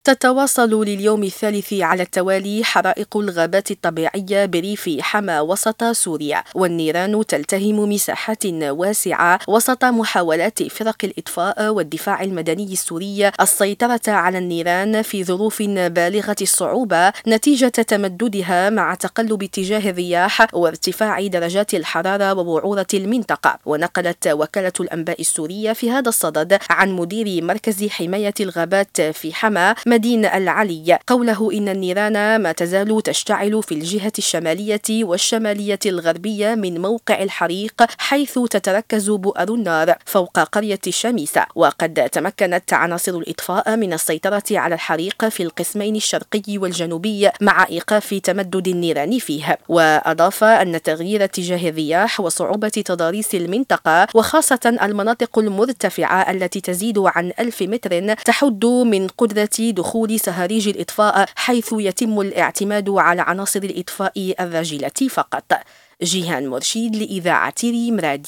تتواصل لليوم الثالث على التوالي حرائق الغابات الطبيعية بريف حما وسط سوريا، والنيران تلتهم مساحات واسعة وسط محاولات فرق الإطفاء والدفاع المدني السوري السيطرة على النيران في ظروف بالغة الصعوبة نتيجة تمددها مع تقلب اتجاه الرياح وارتفاع درجات الحرارة ووعورة المنطقة. ونقلت وكالة الأنباء السورية في هذا الصدد عن مدير مركز حماية الغابات في حما مدين العلي قوله إن النيران ما تزال تشتعل في الجهة الشمالية والشمالية الغربية من موقع الحريق، حيث تتركز بؤر النار فوق قرية الشميسة. وقد تمكنت عناصر الإطفاء من السيطرة على الحريق في القسمين الشرقي والجنوبي مع إيقاف تمدد النيران فيه. وأضاف أن تغيير اتجاه الرياح وصعوبة تضاريس المنطقة وخاصة المناطق المرتفعة التي تزيد عن 1000 متر تحد من قدرة دخول صهاريج الإطفاء، حيث يتم الاعتماد على عناصر الإطفاء الراجلة فقط. جيهان مرشيد لإذاعة ريم راديو.